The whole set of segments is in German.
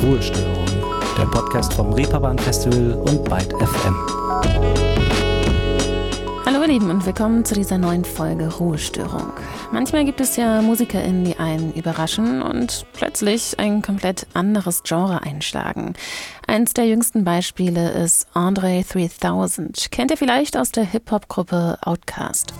Ruhestörung, der Podcast vom Reeperbahn Festival und Byte FM. Hallo ihr Lieben und willkommen zu dieser neuen Folge Ruhestörung. Manchmal gibt es ja MusikerInnen, die einen überraschen und plötzlich ein komplett anderes Genre einschlagen. Eins der jüngsten Beispiele ist Andre 3000. Kennt ihr vielleicht aus der Hip-Hop-Gruppe Outkast.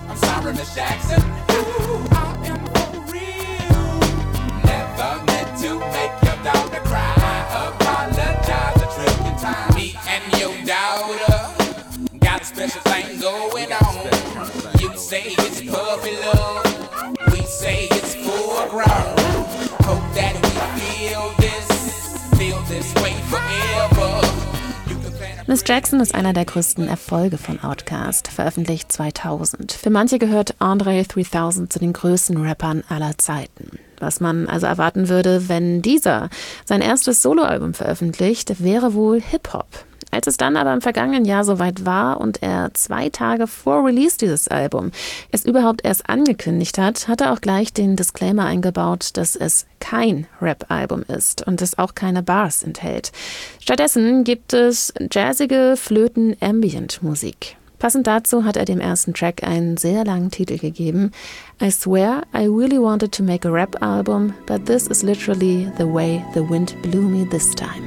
Special thing going on. You say it's puppy love, we say it's full grown. Hope that we feel this way forever. Miss Jackson ist einer der größten Erfolge von Outkast, veröffentlicht 2000. Für manche gehört Andre 3000 zu den größten Rappern aller Zeiten. Was man also erwarten würde, wenn dieser sein erstes Soloalbum veröffentlicht, wäre wohl Hip-Hop. Als es dann aber im vergangenen Jahr soweit war und er 2 Tage vor Release dieses Album es überhaupt erst angekündigt hat, hat er auch gleich den Disclaimer eingebaut, dass es kein Rap-Album ist und es auch keine Bars enthält. Stattdessen gibt es jazzige Flöten-Ambient-Musik. Passend dazu hat er dem ersten Track einen sehr langen Titel gegeben. I swear I really wanted to make a rap album, but this is literally the way the wind blew me this time.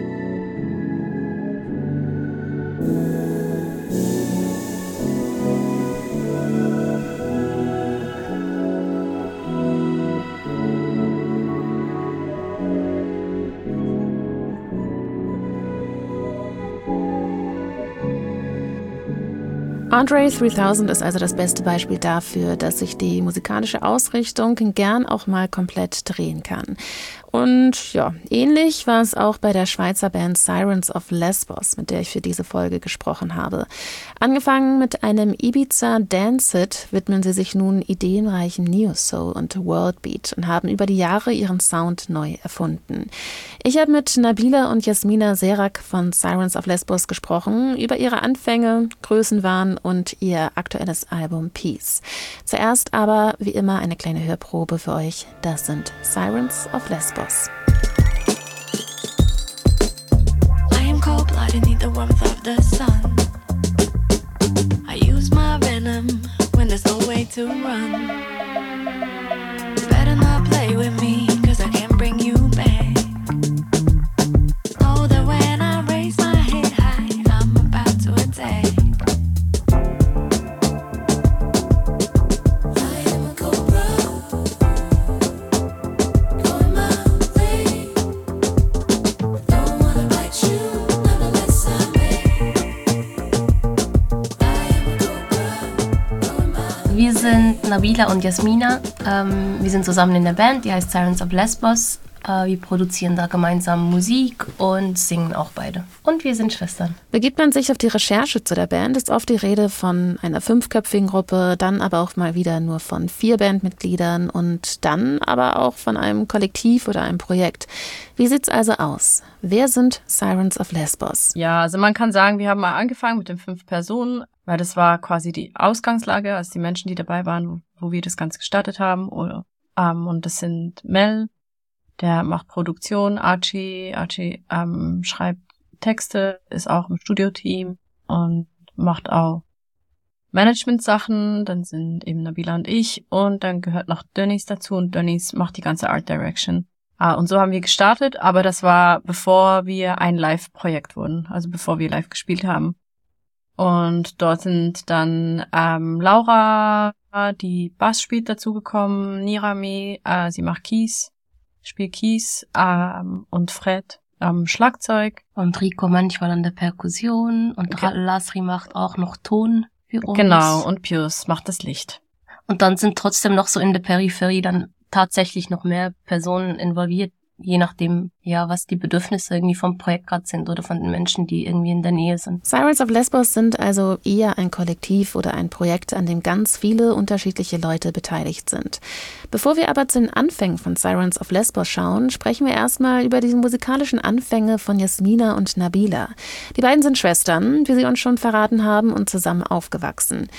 Andre 3000 ist also das beste Beispiel dafür, dass sich die musikalische Ausrichtung gern auch mal komplett drehen kann. Und ja, ähnlich war es auch bei der Schweizer Band Sirens of Lesbos, mit der ich für diese Folge gesprochen habe. Angefangen mit einem Ibiza Dance-Hit widmen sie sich nun ideenreichen Neo-Soul und Worldbeat und haben über die Jahre ihren Sound neu erfunden. Ich habe mit Nabila und Jasmina Serak von Sirens of Lesbos gesprochen über ihre Anfänge, Größenwahn und ihr aktuelles Album Peace. Zuerst aber wie immer eine kleine Hörprobe für euch. Das sind Sirens of Lesbos. I am cold-blooded, need the warmth of the sun. I use my venom when there's no way to run. You better not play with me, 'cause I can't bring you back. Know that when I raise my head high, I'm about to attack. Wir sind Nabila und Jasmina. Wir sind zusammen in der Band, die heißt Sirens of Lesbos. Wir produzieren da gemeinsam Musik und singen auch beide. Und wir sind Schwestern. Begibt man sich auf die Recherche zu der Band, ist oft die Rede von einer 5-köpfigen Gruppe, dann aber auch mal wieder nur von 4 Bandmitgliedern und dann aber auch von einem Kollektiv oder einem Projekt. Wie sieht's also aus? Wer sind Sirens of Lesbos? Ja, also man kann sagen, wir haben mal angefangen mit den 5 Personen, weil das war quasi die Ausgangslage, also die Menschen, die dabei waren, wo wir das Ganze gestartet haben. Und das sind Mel, der macht Produktion, Archie schreibt Texte, ist auch im Studioteam und macht auch Management-Sachen. Dann sind eben Nabila und ich und dann gehört noch Dennis dazu und Dennis macht die ganze Art Direction. Und so haben wir gestartet, aber das war bevor wir ein Live-Projekt wurden, also bevor wir live gespielt haben. Und dort sind dann Laura, die Bass spielt, dazugekommen, Nirami, sie macht Keys, spielt Keys, und Fred Schlagzeug. Und Rico manchmal an der Perkussion und Lasri macht auch noch Ton für uns. Genau, und Pius macht das Licht. Und dann sind trotzdem noch so in der Peripherie dann tatsächlich noch mehr Personen involviert, je nachdem, ja, was die Bedürfnisse irgendwie vom Projekt gerade sind oder von den Menschen, die irgendwie in der Nähe sind. Sirens of Lesbos sind also eher ein Kollektiv oder ein Projekt, an dem ganz viele unterschiedliche Leute beteiligt sind. Bevor wir aber zu den Anfängen von Sirens of Lesbos schauen, sprechen wir erstmal über die musikalischen Anfänge von Jasmina und Nabila. Die beiden sind Schwestern, wie sie uns schon verraten haben, und zusammen aufgewachsen.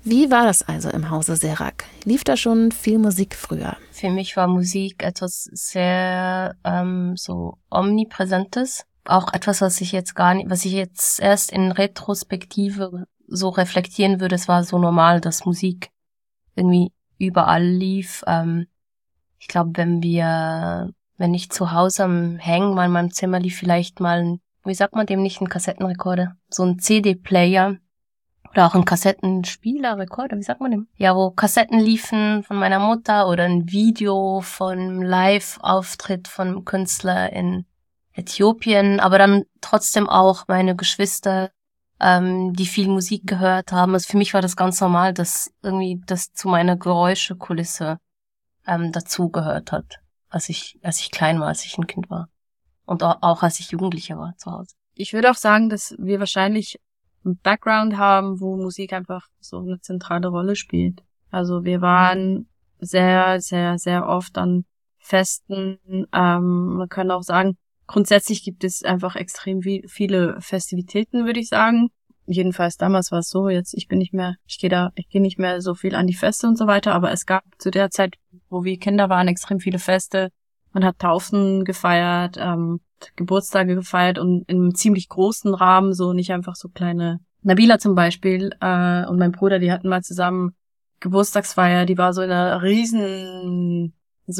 Wie war das also im Hause Serac? Lief da schon viel Musik früher? Für mich war Musik etwas sehr so omnipräsentes. Auch etwas, was ich jetzt erst in Retrospektive so reflektieren würde. Es war so normal, dass Musik irgendwie überall lief. Ich glaube, wenn ich zu Hause am Hängen mal in meinem Zimmer lief, vielleicht mal, wie sagt man dem nicht, ein Kassettenrekorder, so ein CD-Player oder auch ein Kassettenspieler-Rekorder, wie sagt man dem? Ja, wo Kassetten liefen von meiner Mutter oder ein Video von Live-Auftritt von einem Künstler in Äthiopien, aber dann trotzdem auch meine Geschwister, die viel Musik gehört haben. Also für mich war das ganz normal, dass irgendwie das zu meiner Geräuschekulisse dazugehört hat, als ich klein war, als ich ein Kind war. Und auch als ich Jugendlicher war zu Hause. Ich würde auch sagen, dass wir wahrscheinlich einen Background haben, wo Musik einfach so eine zentrale Rolle spielt. Also wir waren sehr, sehr, sehr oft an Festen. Man kann auch sagen, grundsätzlich gibt es einfach extrem viele Festivitäten, würde ich sagen. Jedenfalls damals war es so, jetzt ich gehe nicht mehr so viel an die Feste und so weiter, aber es gab zu der Zeit, wo wir Kinder waren, extrem viele Feste. Man hat Taufen gefeiert, Geburtstage gefeiert und in einem ziemlich großen Rahmen, so nicht einfach so kleine. Nabila zum Beispiel und mein Bruder, die hatten mal zusammen Geburtstagsfeier, die war so in einem riesen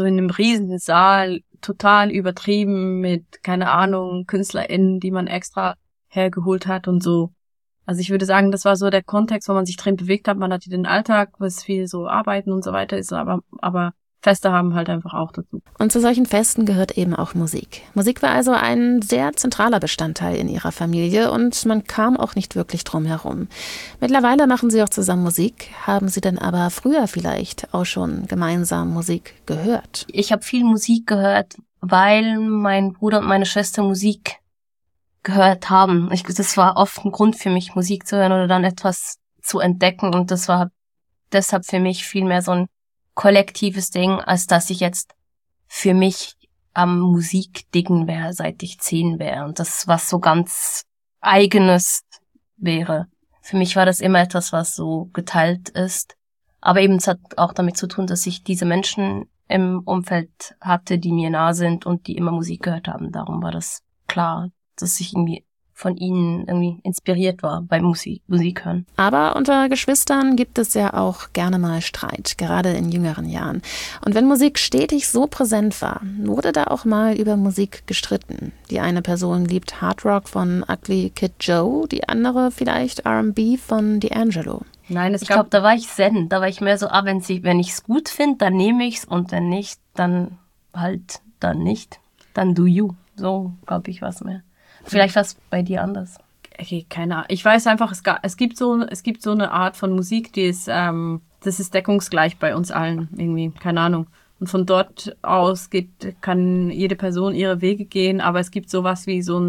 Saal, total übertrieben mit, keine Ahnung, KünstlerInnen, die man extra hergeholt hat und so. Also ich würde sagen, das war so der Kontext, wo man sich drin bewegt hat. Man hatte den Alltag, was viel so Arbeiten und so weiter ist, aber Feste haben halt einfach auch dazu. Und zu solchen Festen gehört eben auch Musik. Musik war also ein sehr zentraler Bestandteil in ihrer Familie und man kam auch nicht wirklich drum herum. Mittlerweile machen sie auch zusammen Musik. Haben sie denn aber früher vielleicht auch schon gemeinsam Musik gehört? Ich habe viel Musik gehört, weil mein Bruder und meine Schwester Musik gehört haben. Das war oft ein Grund für mich, Musik zu hören oder dann etwas zu entdecken und das war deshalb für mich viel mehr so ein kollektives Ding, als dass ich jetzt für mich am Musikdingen wäre, seit ich 10 wäre und das was so ganz Eigenes wäre. Für mich war das immer etwas, was so geteilt ist, aber eben es hat auch damit zu tun, dass ich diese Menschen im Umfeld hatte, die mir nah sind und die immer Musik gehört haben. Darum war das klar, dass ich irgendwie von ihnen irgendwie inspiriert war beim Musik hören. Aber unter Geschwistern gibt es ja auch gerne mal Streit, gerade in jüngeren Jahren. Und wenn Musik stetig so präsent war, wurde da auch mal über Musik gestritten. Die eine Person liebt Hard Rock von Ugly Kid Joe, die andere vielleicht R&B von D'Angelo. Nein, ich glaube, da war ich zen. Da war ich mehr so, wenn ich es gut finde, dann nehme ich es und wenn nicht, dann halt dann nicht. Dann do you. So, glaube ich, was mehr. Vielleicht war es bei dir anders. Okay, keine Ahnung. Ich weiß einfach, es gibt so eine Art von Musik, das ist deckungsgleich bei uns allen irgendwie, keine Ahnung. Und von dort aus kann jede Person ihre Wege gehen, aber es gibt sowas wie so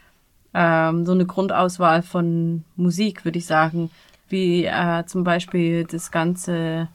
eine Grundauswahl von Musik, würde ich sagen. Wie zum Beispiel das ganze,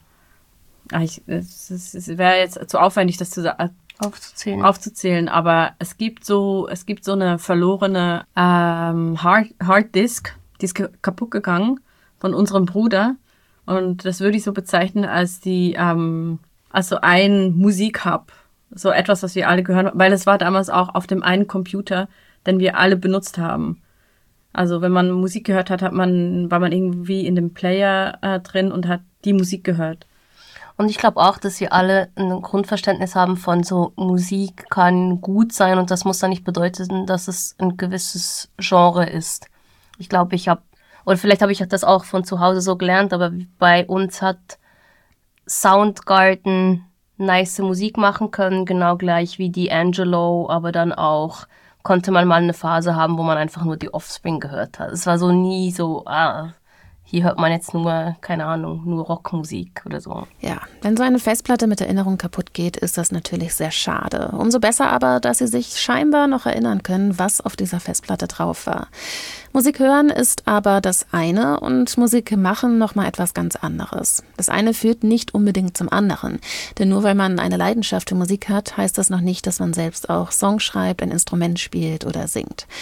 es wäre jetzt zu aufwendig, das aufzuzählen, aber es gibt so eine verlorene Hard Disk, die ist kaputt gegangen von unserem Bruder und das würde ich so bezeichnen als also ein Musikhub, so etwas, was wir alle gehört haben, weil es war damals auch auf dem einen Computer, den wir alle benutzt haben. Also wenn man Musik gehört hat, war man irgendwie in dem Player drin und hat die Musik gehört. Und ich glaube auch, dass wir alle ein Grundverständnis haben von so, Musik kann gut sein und das muss dann nicht bedeuten, dass es ein gewisses Genre ist. Ich glaube, vielleicht habe ich das auch von zu Hause so gelernt, aber bei uns hat Soundgarden nice Musik machen können, genau gleich wie D'Angelo, aber dann auch konnte man mal eine Phase haben, wo man einfach nur die Offspring gehört hat. Es war so nie so, hier hört man jetzt nur, keine Ahnung, nur Rockmusik oder so. Ja, wenn so eine Festplatte mit Erinnerung kaputt geht, ist das natürlich sehr schade. Umso besser aber, dass Sie sich scheinbar noch erinnern können, was auf dieser Festplatte drauf war. Musik hören ist aber das eine und Musik machen nochmal etwas ganz anderes. Das eine führt nicht unbedingt zum anderen. Denn nur weil man eine Leidenschaft für Musik hat, heißt das noch nicht, dass man selbst auch Songs schreibt, ein Instrument spielt oder singt.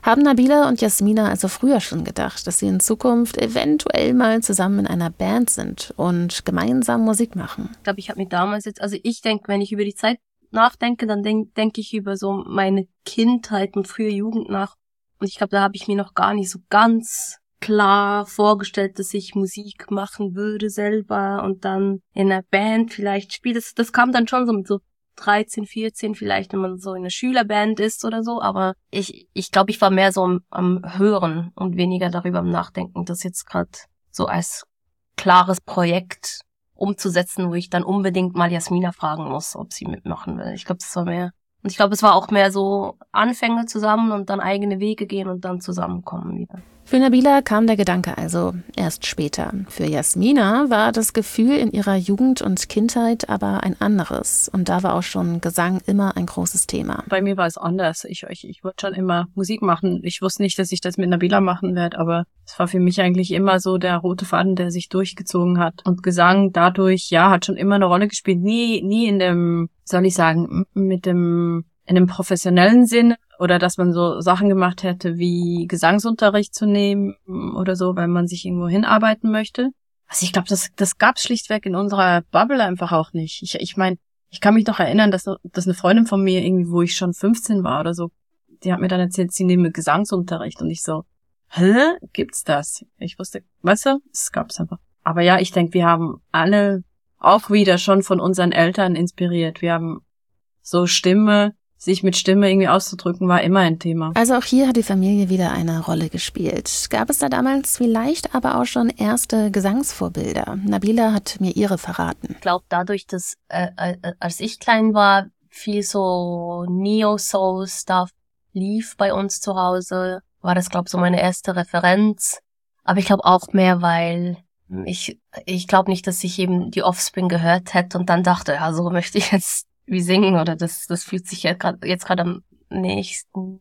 Haben Nabila und Yasmina also früher schon gedacht, dass sie in Zukunft eventuell mal zusammen in einer Band sind und gemeinsam Musik machen? Ich glaube, ich habe mir damals ich denke, wenn ich über die Zeit nachdenke, dann denke ich über so meine Kindheit und frühe Jugend nach. Und ich glaube, da habe ich mir noch gar nicht so ganz klar vorgestellt, dass ich Musik machen würde selber und dann in einer Band vielleicht spiele. Das kam dann schon so mit so 13, 14 vielleicht, wenn man so in einer Schülerband ist oder so. Aber ich glaube, ich war mehr so am Hören und weniger darüber am Nachdenken, das jetzt gerade so als klares Projekt umzusetzen, wo ich dann unbedingt mal Yasmina fragen muss, ob sie mitmachen will. Ich glaube, das war mehr. Und ich glaube, es war auch mehr so Anfänge zusammen und dann eigene Wege gehen und dann zusammenkommen wieder. Für Nabila kam der Gedanke also erst später. Für Yasmina war das Gefühl in ihrer Jugend und Kindheit aber ein anderes. Und da war auch schon Gesang immer ein großes Thema. Bei mir war es anders. Ich wollte schon immer Musik machen. Ich wusste nicht, dass ich das mit Nabila machen werde, aber es war für mich eigentlich immer so der rote Faden, der sich durchgezogen hat. Und Gesang dadurch, ja, hat schon immer eine Rolle gespielt. Nie in dem, soll ich sagen, in dem professionellen Sinne. Oder dass man so Sachen gemacht hätte, wie Gesangsunterricht zu nehmen oder so, weil man sich irgendwo hinarbeiten möchte. Also ich glaube, das gab's schlichtweg in unserer Bubble einfach auch nicht. Ich meine, ich kann mich noch erinnern, dass eine Freundin von mir irgendwie, wo ich schon 15 war oder so, die hat mir dann erzählt, sie nehme Gesangsunterricht und ich so, hä? Gibt's das? Ich wusste, weißt du, es gab's einfach. Aber ja, ich denke, wir haben alle auch wieder schon von unseren Eltern inspiriert. Wir haben so sich mit Stimme irgendwie auszudrücken, war immer ein Thema. Also auch hier hat die Familie wieder eine Rolle gespielt. Gab es da damals vielleicht aber auch schon erste Gesangsvorbilder? Nabila hat mir ihre verraten. Ich glaube, dadurch, dass als ich klein war, viel so Neo-Soul-Stuff lief bei uns zu Hause, war das, glaube ich, so meine erste Referenz. Aber ich glaube auch mehr, weil ich glaube nicht, dass ich eben die Offspring gehört hätte und dann dachte, ja, so möchte ich jetzt wie singen oder das fühlt sich jetzt gerade am nächsten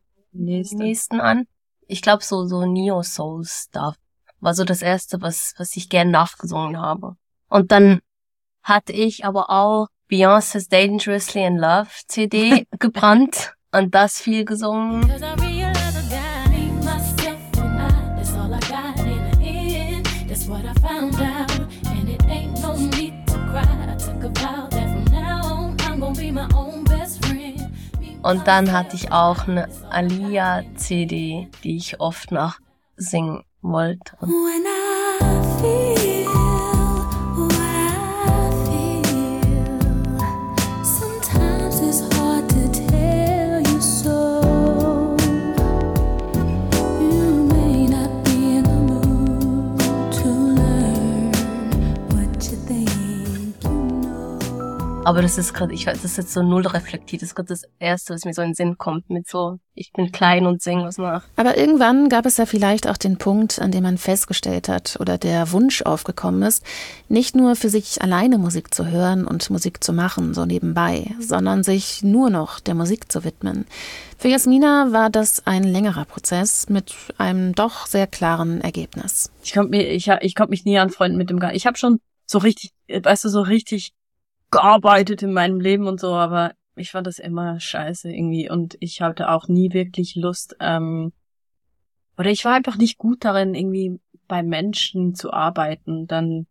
an. Ich glaube so Neo-Soul-Stuff war so das erste, was ich gern nachgesungen habe. Und dann hatte ich aber auch Beyoncé's Dangerously in Love CD gebrannt und das viel gesungen. Und dann hatte ich auch eine Alia-CD, die ich oft nachsingen wollte. Aber das ist gerade, das ist jetzt so null reflektiert. Das ist gerade das Erste, was mir so in den Sinn kommt, mit so, ich bin klein und singe was nach. Aber irgendwann gab es ja vielleicht auch den Punkt, an dem man festgestellt hat oder der Wunsch aufgekommen ist, nicht nur für sich alleine Musik zu hören und Musik zu machen, so nebenbei, sondern sich nur noch der Musik zu widmen. Für Yasmina war das ein längerer Prozess mit einem doch sehr klaren Ergebnis. Ich konnte mich nie anfreunden mit dem Gang. Ich habe schon so richtig, so richtig gearbeitet in meinem Leben und so, aber ich fand das immer scheiße irgendwie und ich hatte auch nie wirklich Lust, oder ich war einfach nicht gut darin, irgendwie bei Menschen zu arbeiten. Dann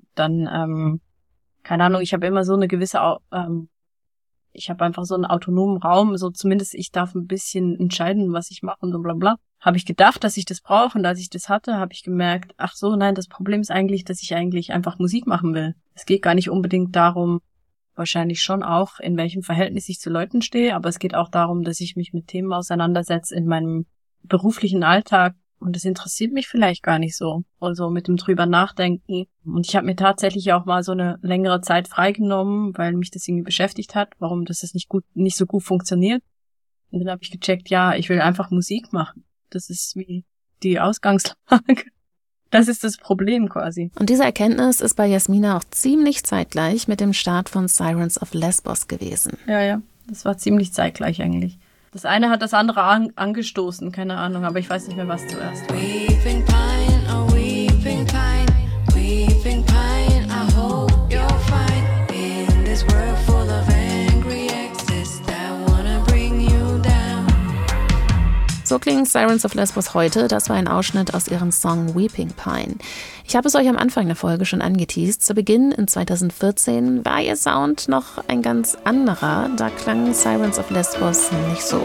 keine Ahnung, ich habe immer so eine gewisse, ich habe einfach so einen autonomen Raum, so zumindest ich darf ein bisschen entscheiden, was ich mache und so bla bla. Habe ich gedacht, dass ich das brauche und als ich das hatte, habe ich gemerkt, ach so, nein, das Problem ist eigentlich, dass ich eigentlich einfach Musik machen will. Es geht gar nicht unbedingt darum, wahrscheinlich schon auch, in welchem Verhältnis ich zu Leuten stehe, aber es geht auch darum, dass ich mich mit Themen auseinandersetze in meinem beruflichen Alltag und das interessiert mich vielleicht gar nicht so. Also mit dem drüber nachdenken. Und ich habe mir tatsächlich auch mal so eine längere Zeit freigenommen, weil mich das irgendwie beschäftigt hat, warum das nicht so gut funktioniert. Und dann habe ich gecheckt, ja, ich will einfach Musik machen. Das ist wie die Ausgangslage. Das ist das Problem quasi. Und diese Erkenntnis ist bei Yasmina auch ziemlich zeitgleich mit dem Start von Sirens of Lesbos gewesen. Ja, das war ziemlich zeitgleich eigentlich. Das eine hat das andere angestoßen, keine Ahnung, aber ich weiß nicht mehr, was zuerst war. Weeping pine, oh weeping pine, weeping pine, I hope you're fine. In this world full of angry exes that wanna bring you down. So So klingen Sirens of Lesbos heute. Das war ein Ausschnitt aus ihrem Song Weeping Pine. Ich habe es euch am Anfang der Folge schon angeteast. Zu Beginn in 2014 war ihr Sound noch ein ganz anderer. Da klangen Sirens of Lesbos nicht so.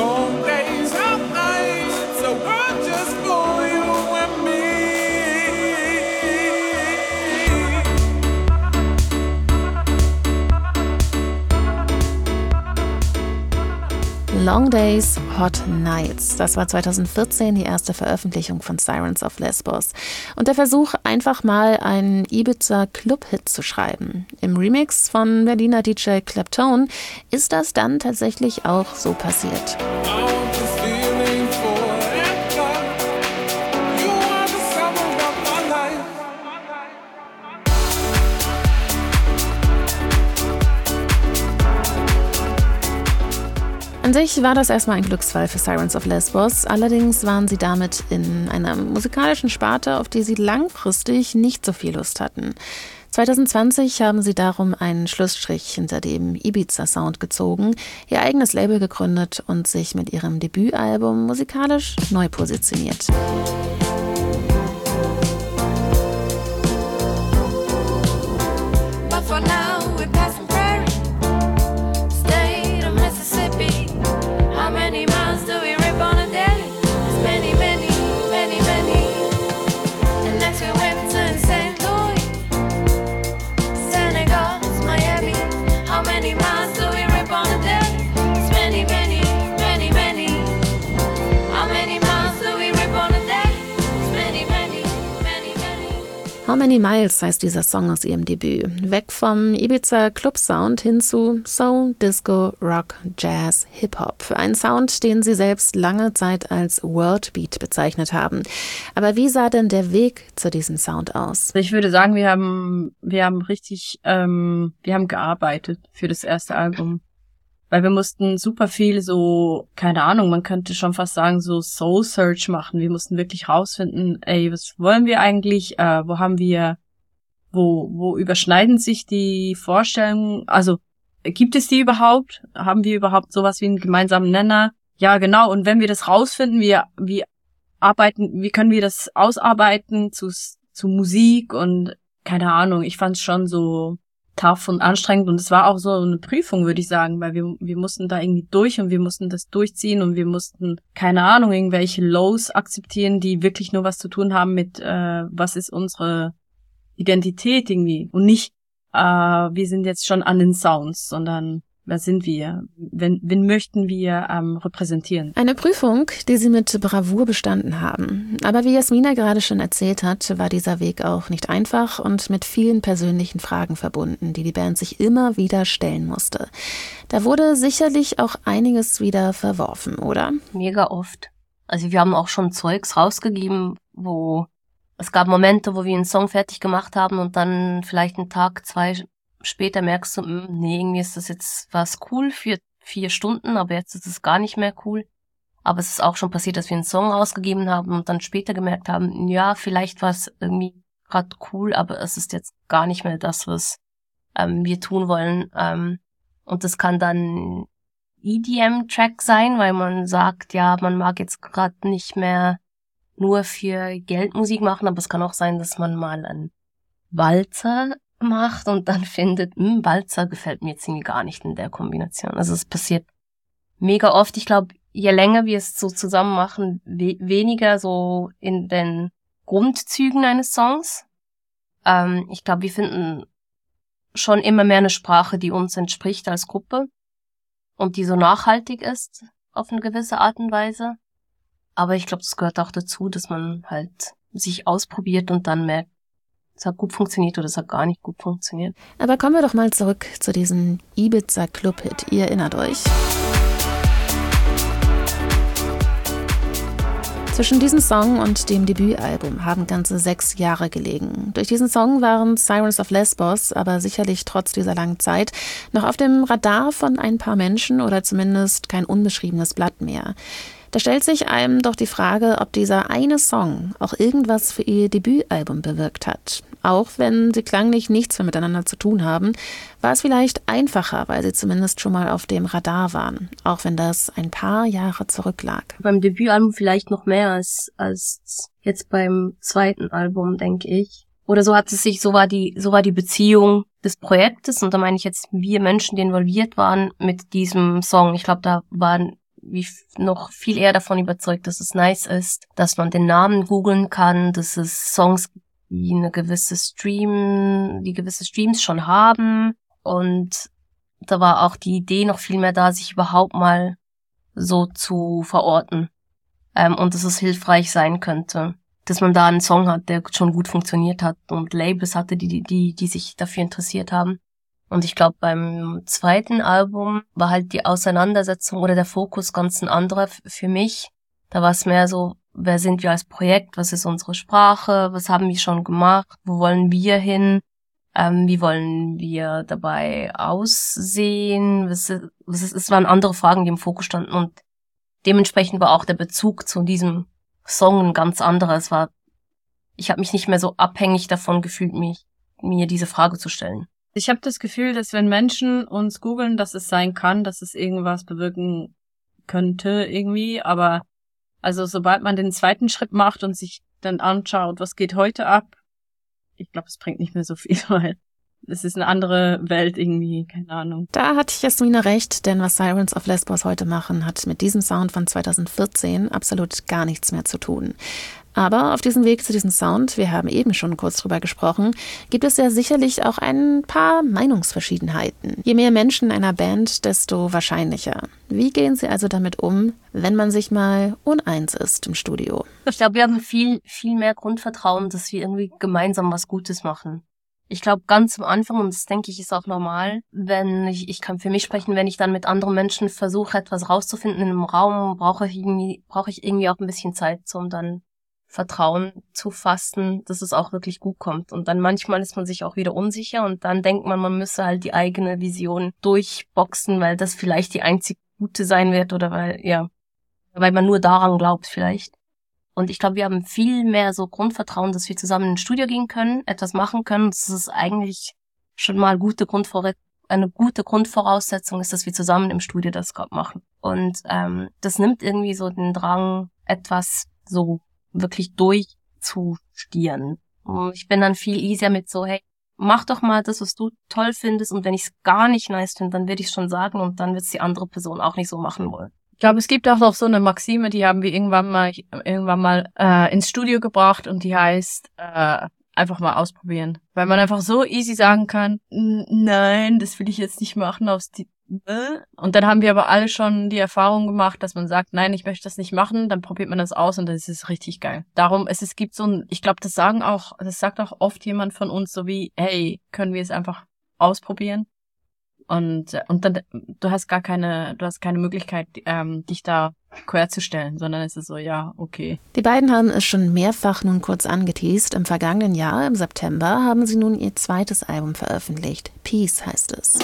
Long Days, Hot Nights. Das war 2014 die erste Veröffentlichung von Sirens of Lesbos. Und der Versuch, einfach mal einen Ibiza-Club-Hit zu schreiben. Im Remix von Berliner DJ Clapton ist das dann tatsächlich auch so passiert. An sich war das erstmal ein Glücksfall für Sirens of Lesbos, allerdings waren sie damit in einer musikalischen Sparte, auf die sie langfristig nicht so viel Lust hatten. 2020 haben sie darum einen Schlussstrich hinter dem Ibiza-Sound gezogen, ihr eigenes Label gegründet und sich mit ihrem Debütalbum musikalisch neu positioniert. How Many Miles heißt dieser Song aus ihrem Debüt. Weg vom Ibiza Club Sound hin zu Soul, Disco, Rock, Jazz, Hip-Hop. Ein Sound, den sie selbst lange Zeit als Worldbeat bezeichnet haben. Aber wie sah denn der Weg zu diesem Sound aus? Ich würde sagen, wir haben gearbeitet für das erste Album. Weil wir mussten super viel so, keine Ahnung, man könnte schon fast sagen, so Soul Search machen. Wir mussten wirklich rausfinden, was wollen wir eigentlich, wo überschneiden sich die Vorstellungen, also gibt es die überhaupt? Haben wir überhaupt sowas wie einen gemeinsamen Nenner? Ja, genau, und wenn wir das rausfinden, wie können wir das ausarbeiten zu Musik und keine Ahnung, ich fand es schon so tough und anstrengend und es war auch so eine Prüfung, würde ich sagen, weil wir mussten da irgendwie durch und wir mussten das durchziehen und wir mussten, keine Ahnung, irgendwelche Lows akzeptieren, die wirklich nur was zu tun haben mit, was ist unsere Identität irgendwie und nicht, wir sind jetzt schon an den Sounds, sondern wer sind wir? Wen möchten wir repräsentieren? Eine Prüfung, die sie mit Bravour bestanden haben. Aber wie Jasmina gerade schon erzählt hat, war dieser Weg auch nicht einfach und mit vielen persönlichen Fragen verbunden, die die Band sich immer wieder stellen musste. Da wurde sicherlich auch einiges wieder verworfen, oder? Mega oft. Also wir haben auch schon Zeugs rausgegeben, es gab Momente, wo wir einen Song fertig gemacht haben und dann vielleicht einen Tag, 2 später merkst du, nee, irgendwie ist das jetzt was cool für 4 Stunden, aber jetzt ist es gar nicht mehr cool. Aber es ist auch schon passiert, dass wir einen Song rausgegeben haben und dann später gemerkt haben, ja, vielleicht war es irgendwie gerade cool, aber es ist jetzt gar nicht mehr das, was wir tun wollen. Und das kann dann EDM-Track sein, weil man sagt, ja, man mag jetzt gerade nicht mehr nur für Geld Musik machen, aber es kann auch sein, dass man mal einen Walzer macht und dann findet, Walzer gefällt mir jetzt irgendwie gar nicht in der Kombination. Also es passiert mega oft. Ich glaube, je länger wir es so zusammen machen, weniger so in den Grundzügen eines Songs. Ich glaube, wir finden schon immer mehr eine Sprache, die uns entspricht als Gruppe und die so nachhaltig ist auf eine gewisse Art und Weise. Aber ich glaube, das gehört auch dazu, dass man halt sich ausprobiert und dann merkt, es hat gut funktioniert oder es hat gar nicht gut funktioniert. Aber kommen wir doch mal zurück zu diesem Ibiza Club-Hit. Ihr erinnert euch. Zwischen diesem Song und dem Debütalbum haben ganze 6 Jahre gelegen. Durch diesen Song waren Sirens of Lesbos aber sicherlich trotz dieser langen Zeit noch auf dem Radar von ein paar Menschen oder zumindest kein unbeschriebenes Blatt mehr. Da stellt sich einem doch die Frage, ob dieser eine Song auch irgendwas für ihr Debütalbum bewirkt hat. Auch wenn sie klanglich nichts mehr miteinander zu tun haben, war es vielleicht einfacher, weil sie zumindest schon mal auf dem Radar waren, auch wenn das ein paar Jahre zurücklag. Beim Debütalbum vielleicht noch mehr als jetzt beim zweiten Album, denke ich. Oder so war die Beziehung des Projektes, und da meine ich jetzt wir Menschen, die involviert waren mit diesem Song. Ich glaube, da waren wir noch viel eher davon überzeugt, dass es nice ist, dass man den Namen googeln kann, dass es Songs gibt, die gewisse Streams schon haben, und da war auch die Idee noch viel mehr da, sich überhaupt mal so zu verorten, und dass es hilfreich sein könnte, dass man da einen Song hat, der schon gut funktioniert hat und Labels hatte, die sich dafür interessiert haben. Und ich glaube, beim zweiten Album war halt die Auseinandersetzung oder der Fokus ganz ein anderer für mich. Da war es mehr so, wer sind wir als Projekt, was ist unsere Sprache, was haben wir schon gemacht, wo wollen wir hin, wie wollen wir dabei aussehen, es waren andere Fragen, die im Fokus standen, und dementsprechend war auch der Bezug zu diesem Song ein ganz anderer. Ich habe mich nicht mehr so abhängig davon gefühlt, mir diese Frage zu stellen. Ich habe das Gefühl, dass wenn Menschen uns googeln, dass es sein kann, dass es irgendwas bewirken könnte irgendwie, aber also sobald man den zweiten Schritt macht und sich dann anschaut, was geht heute ab, ich glaube, es bringt nicht mehr so viel, weil es ist eine andere Welt irgendwie, keine Ahnung. Da hat Jasmina recht, denn was Sirens of Lesbos heute machen, hat mit diesem Sound von 2014 absolut gar nichts mehr zu tun. Aber auf diesem Weg zu diesem Sound, wir haben eben schon kurz drüber gesprochen, gibt es ja sicherlich auch ein paar Meinungsverschiedenheiten. Je mehr Menschen in einer Band, desto wahrscheinlicher. Wie gehen Sie also damit um, wenn man sich mal uneins ist im Studio? Ich glaube, wir haben viel, viel mehr Grundvertrauen, dass wir irgendwie gemeinsam was Gutes machen. Ich glaube, ganz am Anfang, und das denke ich ist auch normal, wenn ich kann für mich sprechen, wenn ich dann mit anderen Menschen versuche, etwas rauszufinden in einem Raum, brauche ich irgendwie auch ein bisschen Zeit, um dann Vertrauen zu fassen, dass es auch wirklich gut kommt. Und dann manchmal ist man sich auch wieder unsicher, und dann denkt man müsse halt die eigene Vision durchboxen, weil das vielleicht die einzige gute sein wird, oder weil man nur daran glaubt vielleicht. Und ich glaube, wir haben viel mehr so Grundvertrauen, dass wir zusammen ins Studio gehen können, etwas machen können. Das ist eigentlich schon mal eine gute Grundvoraussetzung ist, dass wir zusammen im Studio das gerade machen. Und das nimmt irgendwie so den Drang, etwas so wirklich durchzustieren. Und ich bin dann viel easier mit so, hey, mach doch mal das, was du toll findest, und wenn ich es gar nicht nice finde, dann werde ich es schon sagen, und dann wird es die andere Person auch nicht so machen wollen. Ich glaube, es gibt auch noch so eine Maxime, die haben wir irgendwann mal ins Studio gebracht, und die heißt einfach mal ausprobieren. Weil man einfach so easy sagen kann, nein, das will ich jetzt nicht machen und dann haben wir aber alle schon die Erfahrung gemacht, dass man sagt, nein, ich möchte das nicht machen, dann probiert man das aus, und das ist richtig geil. Darum, es gibt so ein, ich glaube, das sagt auch oft jemand von uns so wie, hey, können wir es einfach ausprobieren? Und dann, du hast keine Möglichkeit, dich da querzustellen, sondern es ist so, ja, okay. Die beiden haben es schon mehrfach nun kurz angeteast. Im vergangenen Jahr, im September, haben sie nun ihr zweites Album veröffentlicht. Peace heißt es.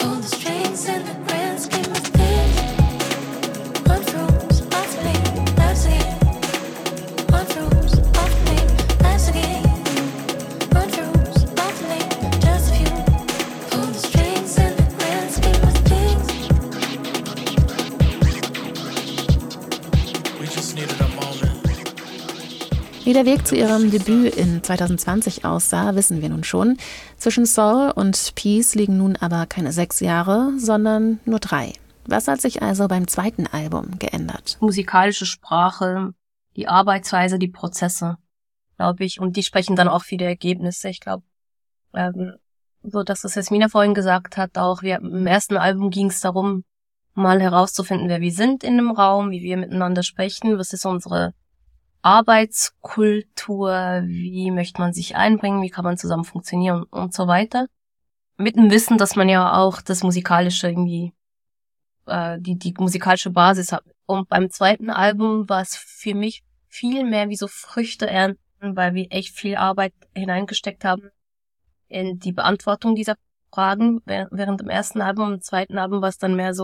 Wie der Weg zu ihrem Debüt in 2020 aussah, wissen wir nun schon. Zwischen Soul und Peace liegen nun aber keine 6 Jahre, sondern nur 3. Was hat sich also beim zweiten Album geändert? Musikalische Sprache, die Arbeitsweise, die Prozesse, glaube ich. Und die sprechen dann auch für die Ergebnisse. Ich glaube, so dass das Jasmina vorhin gesagt hat, auch im ersten Album ging es darum, mal herauszufinden, wer wir sind in einem Raum, wie wir miteinander sprechen, was ist unsere Arbeitskultur, wie möchte man sich einbringen, wie kann man zusammen funktionieren und so weiter. Mit dem Wissen, dass man ja auch das musikalische irgendwie, die musikalische Basis hat. Und beim zweiten Album war es für mich viel mehr wie so Früchte ernten, weil wir echt viel Arbeit hineingesteckt haben in die Beantwortung dieser Fragen. Während im ersten Album und im zweiten Album war es dann mehr so, hey,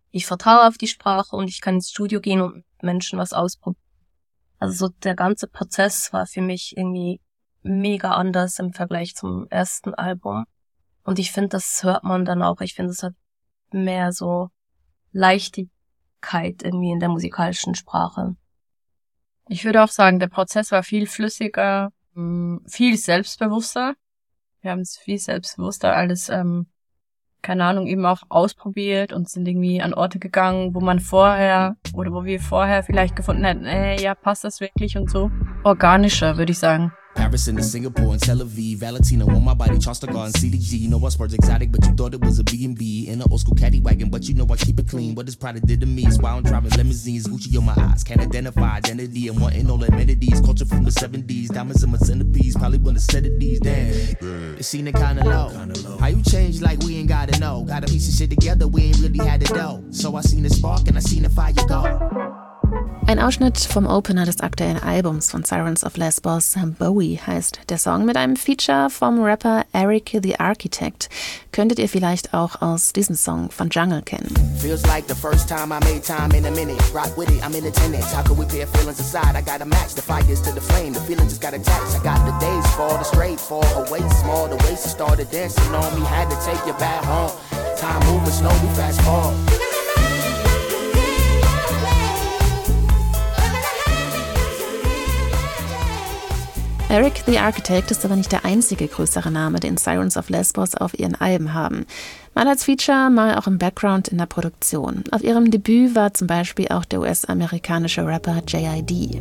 ich vertraue auf die Sprache und ich kann ins Studio gehen und mit Menschen was ausprobieren. Also so der ganze Prozess war für mich irgendwie mega anders im Vergleich zum ersten Album. Und ich finde, das hört man dann auch. Ich finde, es hat mehr so Leichtigkeit irgendwie in der musikalischen Sprache. Ich würde auch sagen, der Prozess war viel flüssiger, viel selbstbewusster. Wir haben es viel selbstbewusster alles, keine Ahnung, eben auch ausprobiert und sind irgendwie an Orte gegangen, wo man vorher oder wo wir vorher vielleicht gefunden hätten, ja, passt das wirklich und so. Organischer, würde ich sagen. Paris and Singapore and Tel Aviv, Valentino on my body, Charles the Garden, CDG. You know I spurge exotic, but you thought it was a B&B in an old school caddy wagon, but you know I keep it clean. What this product did to me is why I'm driving limousines, Gucci on my eyes, can't identify identity and wanting all amenities. Culture from the 70s, diamonds in my centerpiece, probably wanna set it these. Damn, it seemed kinda low. How you change like we ain't gotta know? Gotta piece of shit together, we ain't really had it though. So I seen the spark and I seen the fire go. Ein Ausschnitt vom Opener des aktuellen Albums von Sirens of Lesbos, Bowie heißt der Song, mit einem Feature vom Rapper Eric the Architect. Könntet ihr vielleicht auch aus diesem Song von Jungle kennen. Feels like the first time I made time in a minute. Rock with it, I'm in attendance. How could we pair feelings aside? I gotta match the fires to the flame. The feeling just got attached. I got the days fall, the straight fall. Her waist small, the waist started dancing on me. Had to take you back home. Time moving slowly, fast forward. Eric the Architect ist aber nicht der einzige größere Name, den Sirens of Lesbos auf ihren Alben haben. Mal als Feature, mal auch im Background in der Produktion. Auf ihrem Debüt war zum Beispiel auch der US-amerikanische Rapper J.I.D.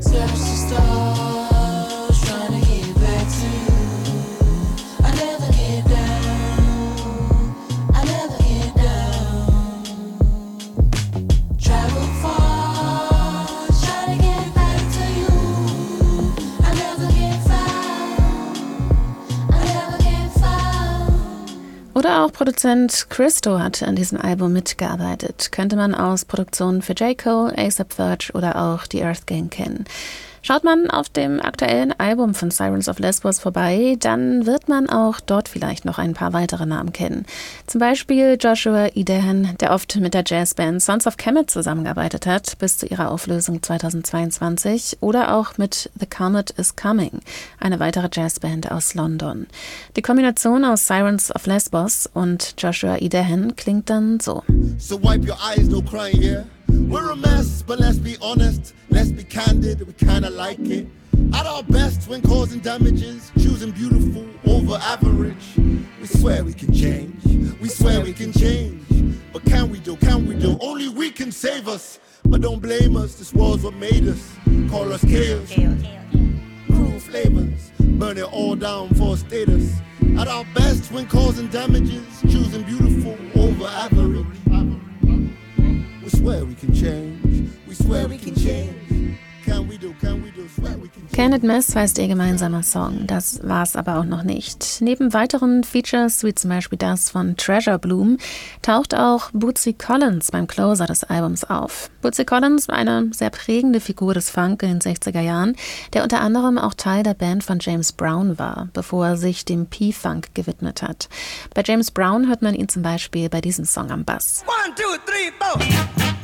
Oder auch Produzent Christo hat an diesem Album mitgearbeitet. Könnte man aus Produktionen für J. Cole, A$AP Ferg oder auch The Earth Gang kennen. Schaut man auf dem aktuellen Album von Sirens of Lesbos vorbei, dann wird man auch dort vielleicht noch ein paar weitere Namen kennen. Zum Beispiel Joshua Idehan, der oft mit der Jazzband Sons of Kemet zusammengearbeitet hat, bis zu ihrer Auflösung 2022. Oder auch mit The Comet is Coming, eine weitere Jazzband aus London. Die Kombination aus Sirens of Lesbos und Joshua Idehan klingt dann so. So wipe your eyes, no crying here. We're a mess, but let's be honest, let's be candid, we kinda like it. At our best when causing damages, choosing beautiful over average. We swear we can change, we swear we can change. But can we do, only we can save us. But don't blame us, this world's what made us. Call us chaos, cruel flavors, burn it all down for status. At our best when causing damages, choosing beautiful over average. We swear we can change, we swear we can change. Can we do, swear we can change. Can It Mess heißt ihr gemeinsamer Song, das war's aber auch noch nicht. Neben weiteren Features, wie zum Beispiel das von Treasure Bloom, taucht auch Bootsy Collins beim Closer des Albums auf. Bootsy Collins war eine sehr prägende Figur des Funk in den 60er Jahren, der unter anderem auch Teil der Band von James Brown war, bevor er sich dem P-Funk gewidmet hat. Bei James Brown hört man ihn zum Beispiel bei diesem Song am Bass. 1, 2, 3, 4.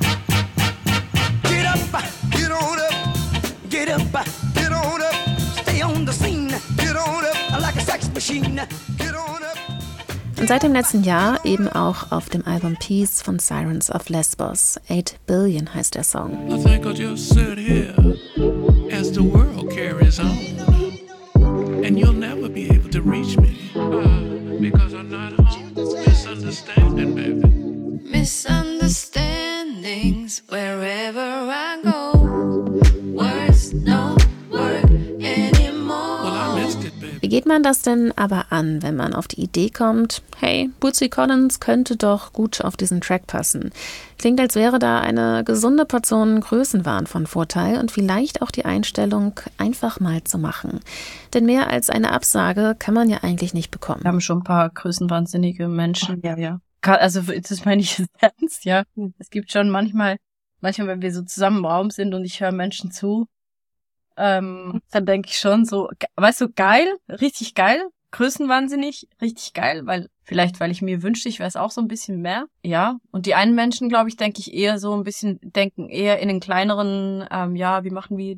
Get up, get on up, get up, get on up, stay on the scene, get on up, like a sex machine, get on up. Und seit dem letzten Jahr eben auch auf dem Album Peace von Sirens of Lesbos. 8 Billion heißt der Song. I think I'll just sit here as the world carries on, and you'll never be able to reach me because I'm not home. Misunderstanding, baby. Misunderstandings wherever I go. Words don't work anymore. Well, I missed it, baby. Wie geht man das denn aber an, wenn man auf die Idee kommt, hey, Bootsy Collins könnte doch gut auf diesen Track passen? Klingt, als wäre da eine gesunde Portion Größenwahn von Vorteil und vielleicht auch die Einstellung, einfach mal zu machen. Denn mehr als eine Absage kann man ja eigentlich nicht bekommen. Wir haben schon ein paar größenwahnsinnige Menschen. Ja. Also das meine ich ernst, ja. Es gibt schon manchmal, wenn wir so zusammen im Raum sind und ich höre Menschen zu, dann denke ich schon so, weißt du, geil, richtig geil, größenwahnsinnig, richtig geil, weil ich mir wünschte, ich wäre es auch so ein bisschen mehr. Ja, und die einen Menschen, glaube ich, denken eher in den kleineren, wie machen wir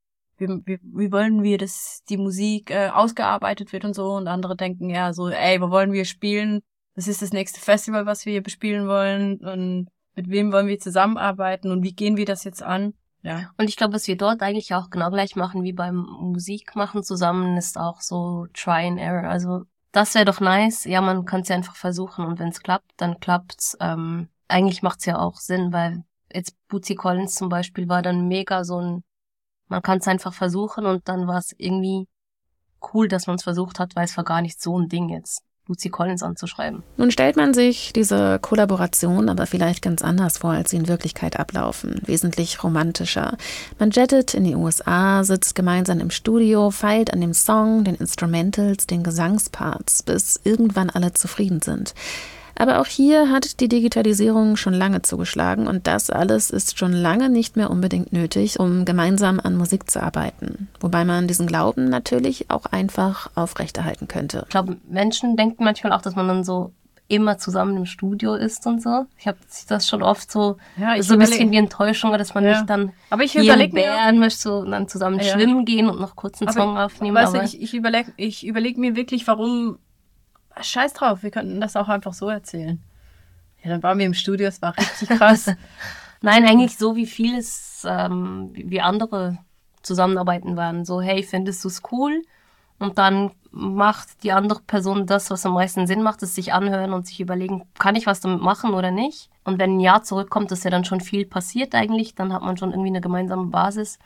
wie wollen wir, dass die Musik ausgearbeitet wird und so, und andere denken ja so, wo wollen wir spielen? Das ist das nächste Festival, was wir hier bespielen wollen, und mit wem wollen wir zusammenarbeiten und wie gehen wir das jetzt an? Ja. Und ich glaube, was wir dort eigentlich auch genau gleich machen wie beim Musikmachen zusammen, ist auch so Try and Error. Also das wäre doch nice. Ja, man kann es ja einfach versuchen, und wenn es klappt, dann klappt's. Eigentlich macht's ja auch Sinn, weil jetzt Bootsy Collins zum Beispiel war dann mega so ein, man kann es einfach versuchen, und dann war es irgendwie cool, dass man es versucht hat, weil es war gar nicht so ein Ding jetzt, Bootsy Collins anzuschreiben. Nun stellt man sich diese Kollaboration aber vielleicht ganz anders vor, als sie in Wirklichkeit ablaufen. Wesentlich romantischer. Man jettet in die USA, sitzt gemeinsam im Studio, feilt an dem Song, den Instrumentals, den Gesangsparts, bis irgendwann alle zufrieden sind. Aber auch hier hat die Digitalisierung schon lange zugeschlagen, und das alles ist schon lange nicht mehr unbedingt nötig, um gemeinsam an Musik zu arbeiten. Wobei man diesen Glauben natürlich auch einfach aufrechterhalten könnte. Ich glaube, Menschen denken manchmal auch, dass man dann so immer zusammen im Studio ist und so. Ich habe das schon oft so ein bisschen wie Enttäuschung, dass man nicht dann hier in Bären möchte und dann zusammen schwimmen gehen und noch kurz einen Song aufnehmen. Weißt du, ich überleg mir wirklich, warum. Scheiß drauf, wir könnten das auch einfach so erzählen. Ja, dann waren wir im Studio, es war richtig krass. Nein, eigentlich so wie vieles, wie andere Zusammenarbeiten waren. So, hey, findest du es cool? Und dann macht die andere Person das, was am meisten Sinn macht, es sich anhören und sich überlegen, kann ich was damit machen oder nicht? Und wenn ein Ja zurückkommt, ist ja dann schon viel passiert eigentlich. Dann hat man schon irgendwie eine gemeinsame Basis.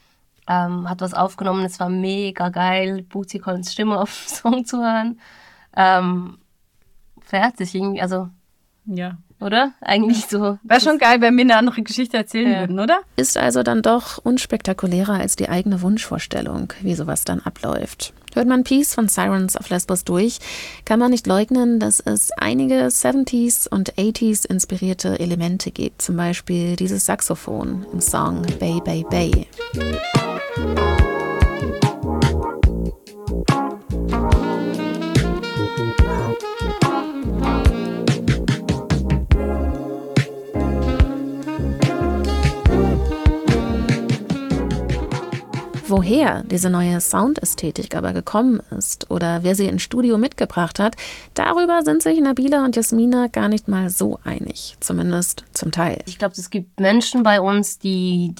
Hat was aufgenommen, es war mega geil, Bootsy Collins Stimme auf dem Song zu hören. Fertig irgendwie, also ja, oder? Eigentlich so. Wäre schon geil, wenn wir eine andere Geschichte erzählen würden, oder? Ist also dann doch unspektakulärer als die eigene Wunschvorstellung, wie sowas dann abläuft. Hört man Peace von Sirens of Lesbos durch, kann man nicht leugnen, dass es einige 70s und 80s inspirierte Elemente gibt, zum Beispiel dieses Saxophon im Song Bay Bay Bay. Woher diese neue Soundästhetik aber gekommen ist oder wer sie ins Studio mitgebracht hat, darüber sind sich Nabila und Jasmina gar nicht mal so einig, zumindest zum Teil. Ich glaube, es gibt Menschen bei uns, die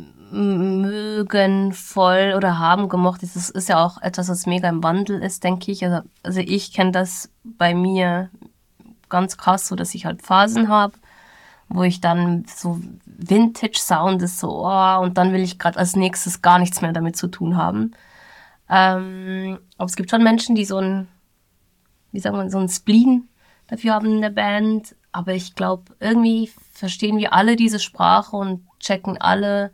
mögen voll oder haben gemocht. Das ist ja auch etwas, was mega im Wandel ist, denke ich. Also ich kenne das bei mir ganz krass, so dass ich halt Phasen habe, wo ich dann so Vintage-Sound ist, so, und dann will ich gerade als nächstes gar nichts mehr damit zu tun haben. Aber es gibt schon Menschen, die so ein Spleen dafür haben in der Band. Aber ich glaube, irgendwie verstehen wir alle diese Sprache und checken alle,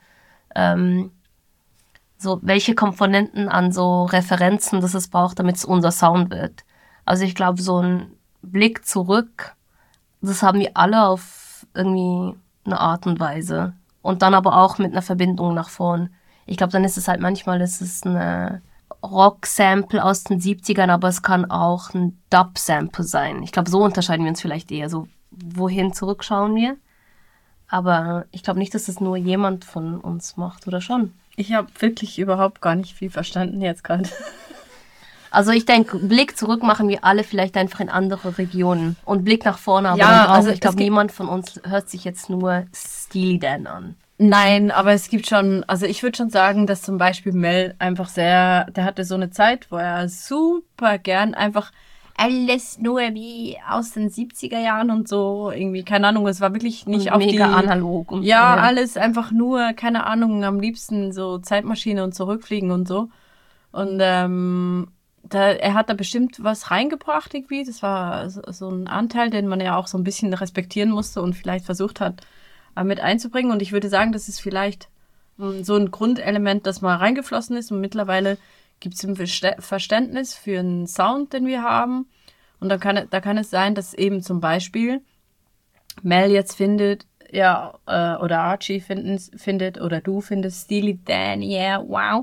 so welche Komponenten an so Referenzen das es braucht, damit es unser Sound wird. Also ich glaube, so ein Blick zurück, das haben wir alle auf irgendwie eine Art und Weise. Und dann aber auch mit einer Verbindung nach vorn. Ich glaube, dann ist es halt manchmal, ist es ein Rock-Sample aus den 70ern, aber es kann auch ein Dub-Sample sein. Ich glaube, so unterscheiden wir uns vielleicht eher. So, wohin zurückschauen wir? Aber ich glaube nicht, dass das nur jemand von uns macht, oder schon? Ich habe wirklich überhaupt gar nicht viel verstanden jetzt gerade. Also ich denke, Blick zurück machen wir alle vielleicht einfach in andere Regionen. Und Blick nach vorne, aber ja, also ich glaube, niemand von uns hört sich jetzt nur Steely Dan an. Nein, aber es gibt schon, also ich würde schon sagen, dass zum Beispiel Mel einfach der hatte so eine Zeit, wo er super gern einfach alles nur wie aus den 70er Jahren und so, irgendwie, keine Ahnung, es war wirklich nicht auf mega analog. Und ja, so, alles einfach nur, keine Ahnung, am liebsten so Zeitmaschine und zurückfliegen und so. Und er hat da bestimmt was reingebracht irgendwie, das war so ein Anteil, den man ja auch so ein bisschen respektieren musste und vielleicht versucht hat, mit einzubringen. Und ich würde sagen, das ist vielleicht so ein Grundelement, das mal reingeflossen ist. Und mittlerweile gibt es ein Verständnis für einen Sound, den wir haben. Und da kann es sein, dass eben zum Beispiel Mel jetzt findet, ja, oder Archie findet, oder du findest Steely Dan, yeah, wow.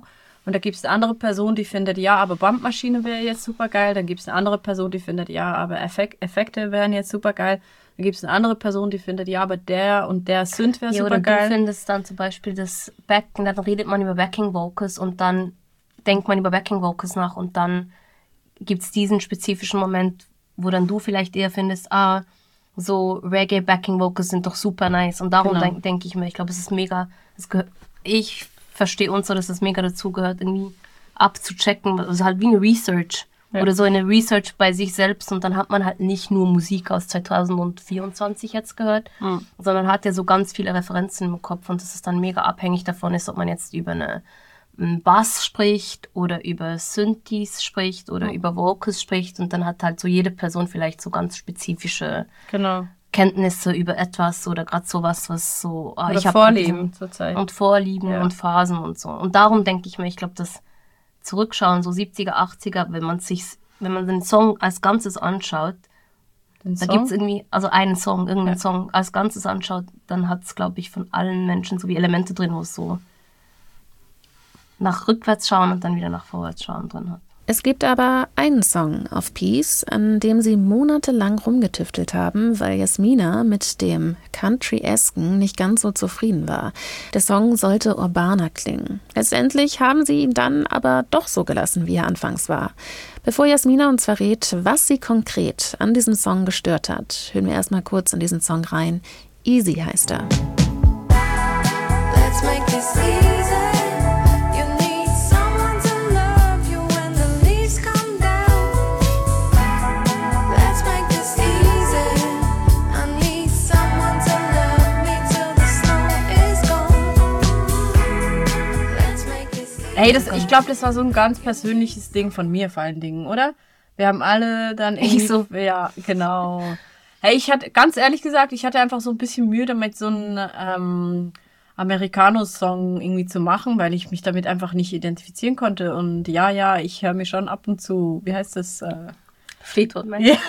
Und da gibt es eine andere Person, die findet, ja, aber Bumpmaschine wäre jetzt super geil. Dann gibt es eine andere Person, die findet, ja, aber Effekte wären jetzt super geil. Dann gibt es eine andere Person, die findet, ja, aber der und der Synth wäre super geil. Oder du findest dann zum Beispiel das Backen, dann redet man über Backing Vocals und dann denkt man über Backing Vocals nach und dann gibt es diesen spezifischen Moment, wo dann du vielleicht eher findest, so Reggae Backing Vocals sind doch super nice. Und darum denke ich mir, ich glaube, es ist mega, ich verstehe uns so, dass es mega dazu gehört, irgendwie abzuchecken, also halt wie eine Research oder so eine Research bei sich selbst und dann hat man halt nicht nur Musik aus 2024 jetzt gehört, sondern hat ja so ganz viele Referenzen im Kopf und das ist dann mega abhängig davon ist, ob man jetzt über einen Bass spricht oder über Synthes spricht oder über Vocals spricht und dann hat halt so jede Person vielleicht so ganz spezifische Kenntnisse über etwas oder gerade sowas, was so ich habe Vorlieben zurzeit und Vorlieben und Phasen und so. Und darum denke ich mir, ich glaube, das Zurückschauen, so 70er, 80er, wenn man den Song als Ganzes anschaut, da gibt es irgendwie, also einen Song, irgendeinen Song als Ganzes anschaut, dann hat es, glaube ich, von allen Menschen so wie Elemente drin, wo es so nach rückwärts schauen und dann wieder nach vorwärts schauen drin hat. Es gibt aber einen Song auf Peace, an dem sie monatelang rumgetüftelt haben, weil Yasmina mit dem Country-esken nicht ganz so zufrieden war. Der Song sollte urbaner klingen. Letztendlich haben sie ihn dann aber doch so gelassen, wie er anfangs war. Bevor Yasmina uns verrät, was sie konkret an diesem Song gestört hat, hören wir erstmal kurz in diesen Song rein. Easy heißt er. Let's make this easy. Hey, ich glaube, das war so ein ganz persönliches Ding von mir vor allen Dingen, oder? Wir haben alle dann irgendwie... Ja, genau. Hey, ganz ehrlich gesagt, ich hatte einfach so ein bisschen Mühe damit, so einen Americano-Song irgendwie zu machen, weil ich mich damit einfach nicht identifizieren konnte. Und ja, ich höre mir schon ab und zu, wie heißt das? Fleetwood Mac. Ja.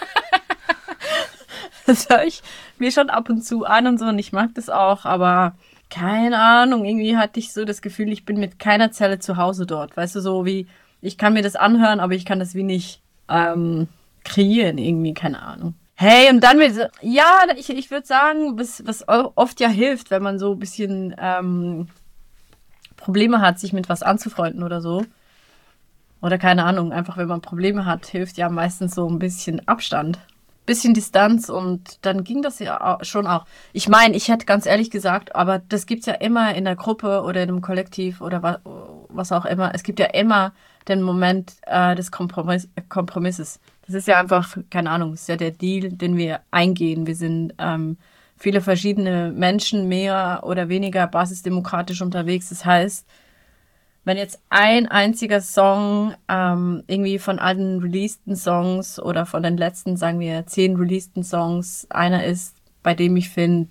Das höre ich mir schon ab und zu an und so und ich mag das auch, aber... Keine Ahnung, irgendwie hatte ich so das Gefühl, ich bin mit keiner Zelle zu Hause dort. Weißt du, so wie, ich kann mir das anhören, aber ich kann das wie nicht kreieren irgendwie, keine Ahnung. Hey, und dann ich würde sagen, was oft ja hilft, wenn man so ein bisschen Probleme hat, sich mit was anzufreunden oder so. Oder keine Ahnung, einfach wenn man Probleme hat, hilft ja meistens so ein bisschen Abstand. Bisschen Distanz und dann ging das ja schon auch. Ich meine, ich hätte ganz ehrlich gesagt, aber das gibt's ja immer in der Gruppe oder in einem Kollektiv oder was auch immer. Es gibt ja immer den Moment des Kompromisses. Das ist ja einfach, keine Ahnung, das ist ja der Deal, den wir eingehen. Wir sind viele verschiedene Menschen, mehr oder weniger basisdemokratisch unterwegs. Das heißt, wenn jetzt ein einziger Song irgendwie von allen releaseden Songs oder von den letzten, sagen wir, 10 releaseden Songs einer ist, bei dem ich finde,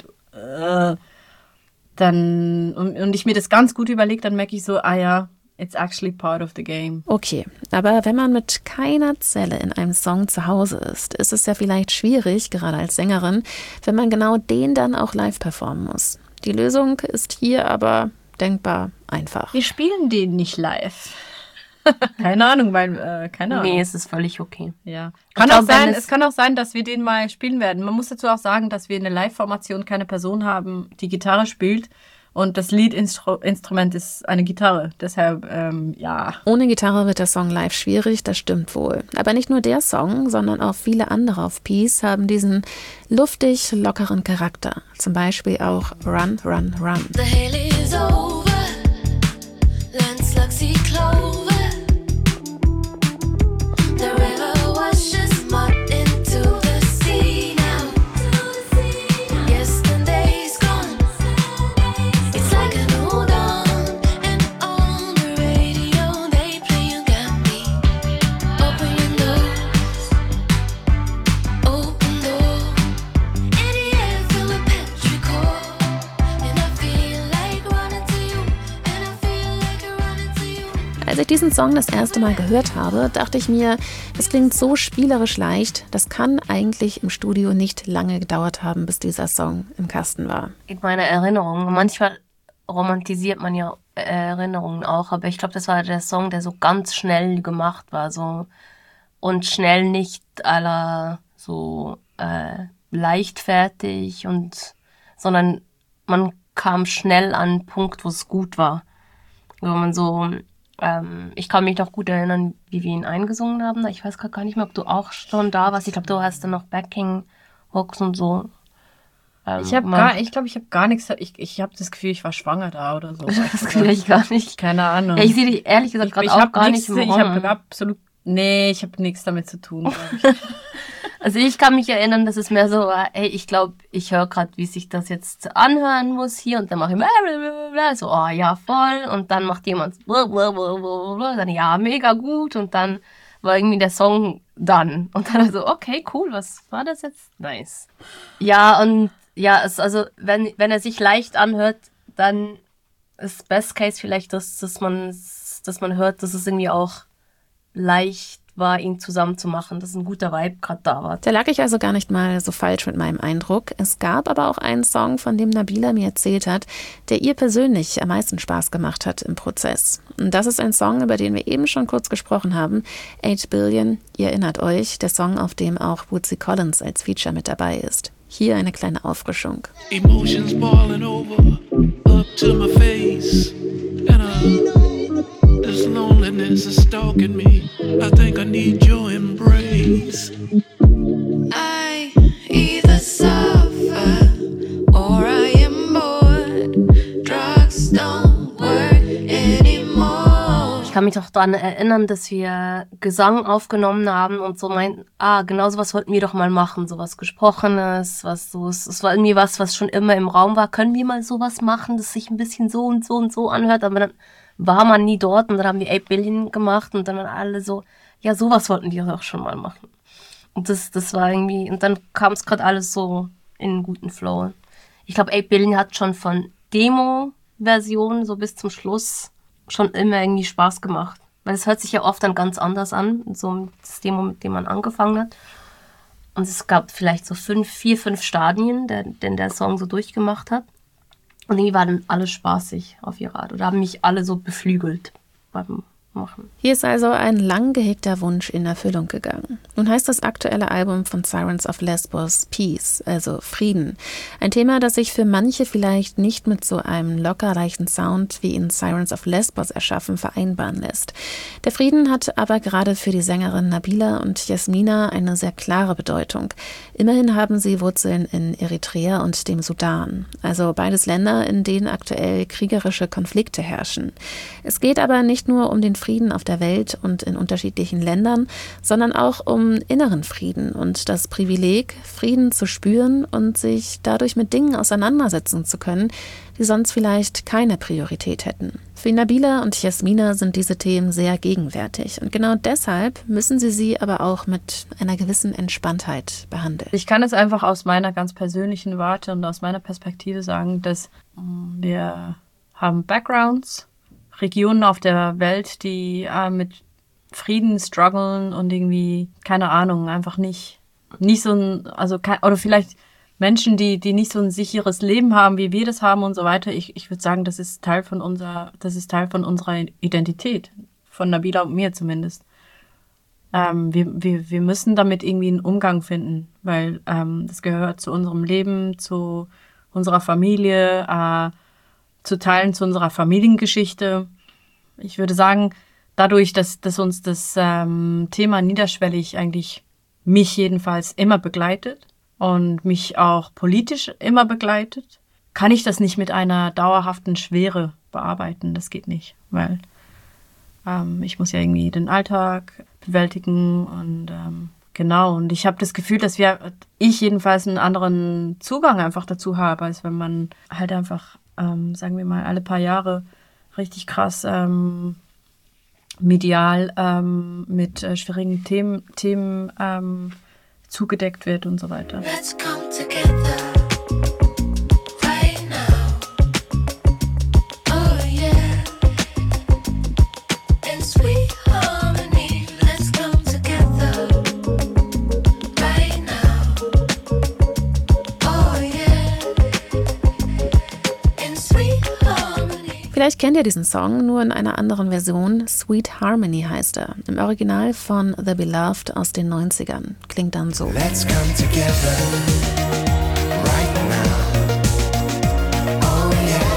dann und ich mir das ganz gut überlege, dann merke ich so, it's actually part of the game. Okay, aber wenn man mit keiner Zelle in einem Song zu Hause ist es ja vielleicht schwierig, gerade als Sängerin, wenn man genau den dann auch live performen muss. Die Lösung ist hier aber denkbar einfach. Wir spielen den nicht live. Keine Ahnung, weil, keine Ahnung. Nee, es ist völlig okay. Ja. Es kann auch sein, dass wir den mal spielen werden. Man muss dazu auch sagen, dass wir in der Live-Formation keine Person haben, die Gitarre spielt. Und das Lead-Instrument ist eine Gitarre. Deshalb, ja. Ohne Gitarre wird der Song live schwierig, das stimmt wohl. Aber nicht nur der Song, sondern auch viele andere auf Peace haben diesen luftig lockeren Charakter. Zum Beispiel auch Run, Run, Run. The hill is over, landslugs see clover. The river washes mud into the sea now. Yesterday's gone. It's like a new dawn. And on the radio they play You Got Me. Open your nose, open door. In the air feel a petrichor. And I feel like running to you. And I feel like running to you. Als ich diesen Song das erste Mal gehört habe, dachte ich mir, es klingt so spielerisch leicht, das kann eigentlich im Studio nicht lange gedauert haben, bis dieser Song im Kasten war. In meiner Erinnerung, manchmal romantisiert man ja Erinnerungen auch, aber ich glaube, das war der Song, der so ganz schnell gemacht war, so und schnell nicht aller so leichtfertig sondern man kam schnell an einen Punkt, wo es gut war. Wo man so, ich kann mich noch gut erinnern, wie wir ihn eingesungen haben. Ich weiß gar nicht mehr, ob du auch schon da warst. Ich glaube, du hast dann noch Backing-Hooks und so. Ich habe gar nichts. Ich habe das Gefühl, ich war schwanger da oder so. Das kann ich gar nicht. Keine Ahnung. Ja, ich sehe dich ehrlich gesagt gerade auch gar nicht im Raum. Ich habe nichts damit zu tun, glaube ich. Also ich kann mich erinnern, dass es mehr so war, ey, ich glaube, ich höre gerade, wie sich das jetzt anhören muss hier und dann mache ich so, oh ja, voll und dann macht jemand dann ja, mega gut und dann war irgendwie der Song dann und dann so, okay, cool, was war das jetzt? Nice. Ja, und ja, also wenn er sich leicht anhört, dann ist Best Case vielleicht, dass man hört, dass es irgendwie auch leicht war, ihn zusammen zu machen, dass ein guter Vibe gerade da war. Da lag ich also gar nicht mal so falsch mit meinem Eindruck. Es gab aber auch einen Song, von dem Nabila mir erzählt hat, der ihr persönlich am meisten Spaß gemacht hat im Prozess. Und das ist ein Song, über den wir eben schon kurz gesprochen haben, 8 Billion, ihr erinnert euch, der Song, auf dem auch Bootsy Collins als Feature mit dabei ist. Hier eine kleine Auffrischung. Emotions boiling over, up to my face, and this loneliness is stalking me. I think I need your embrace. I either suffer or I am bored. Drugs don't work anymore. Ich kann mich doch daran erinnern, dass wir Gesang aufgenommen haben und so meinten, genau sowas wollten wir doch mal machen, sowas Gesprochenes, es war irgendwie was schon immer im Raum war. Können wir mal sowas machen, das sich ein bisschen so und so und so anhört, aber dann war man nie dort und dann haben wir 8 Billion gemacht und dann waren alle so, ja, sowas wollten wir auch schon mal machen. Und das war irgendwie, und dann kam es gerade alles so in einen guten Flow. Ich glaube, 8 Billion hat schon von Demo-Version so bis zum Schluss schon immer irgendwie Spaß gemacht. Weil es hört sich ja oft dann ganz anders an, so das Demo, mit dem man angefangen hat. Und es gab vielleicht so 4, 5 Stadien, den der Song so durchgemacht hat. Und irgendwie war dann alles spaßig auf ihre Art. Oder haben mich alle so beflügelt beim Machen. Hier ist also ein lang gehegter Wunsch in Erfüllung gegangen. Nun heißt das aktuelle Album von Sirens of Lesbos Peace, also Frieden. Ein Thema, das sich für manche vielleicht nicht mit so einem locker leichten Sound wie in Sirens of Lesbos erschaffen vereinbaren lässt. Der Frieden hat aber gerade für die Sängerin Nabila und Yasmina eine sehr klare Bedeutung. Immerhin haben sie Wurzeln in Eritrea und dem Sudan, also beides Länder, in denen aktuell kriegerische Konflikte herrschen. Es geht aber nicht nur um den Frieden auf der Welt und in unterschiedlichen Ländern, sondern auch um inneren Frieden und das Privileg, Frieden zu spüren und sich dadurch mit Dingen auseinandersetzen zu können, die sonst vielleicht keine Priorität hätten. Für Nabila und Yasmina sind diese Themen sehr gegenwärtig und genau deshalb müssen sie aber auch mit einer gewissen Entspanntheit behandeln. Ich kann es einfach aus meiner ganz persönlichen Warte und aus meiner Perspektive sagen, dass wir haben Backgrounds, Regionen auf der Welt, die mit Frieden strugglen und irgendwie, keine Ahnung, einfach nicht so ein, oder vielleicht Menschen, die nicht so ein sicheres Leben haben, wie wir das haben und so weiter. Ich würde sagen, das ist Teil von unserer Identität, von Nabila und mir zumindest. Wir müssen damit irgendwie einen Umgang finden, weil das gehört zu unserem Leben, zu unserer Familie, zu Teilen zu unserer Familiengeschichte. Ich würde sagen, dadurch, dass uns das Thema niederschwellig eigentlich mich jedenfalls immer begleitet und mich auch politisch immer begleitet, kann ich das nicht mit einer dauerhaften Schwere bearbeiten. Das geht nicht, weil ich muss ja irgendwie den Alltag bewältigen und genau. Und ich habe das Gefühl, dass ich jedenfalls einen anderen Zugang einfach dazu habe, als wenn man halt einfach sagen wir mal, alle paar Jahre richtig krass medial mit schwierigen Themen zugedeckt wird und so weiter. Let's come together right now. Oh yeah. In sweet harmony. Let's come together right now. Oh yeah. In sweet harmony. Vielleicht kennt ihr diesen Song, nur in einer anderen Version. Sweet Harmony heißt er. Im Original von The Beloved aus den 90ern. Klingt dann so. Let's come together right now. Oh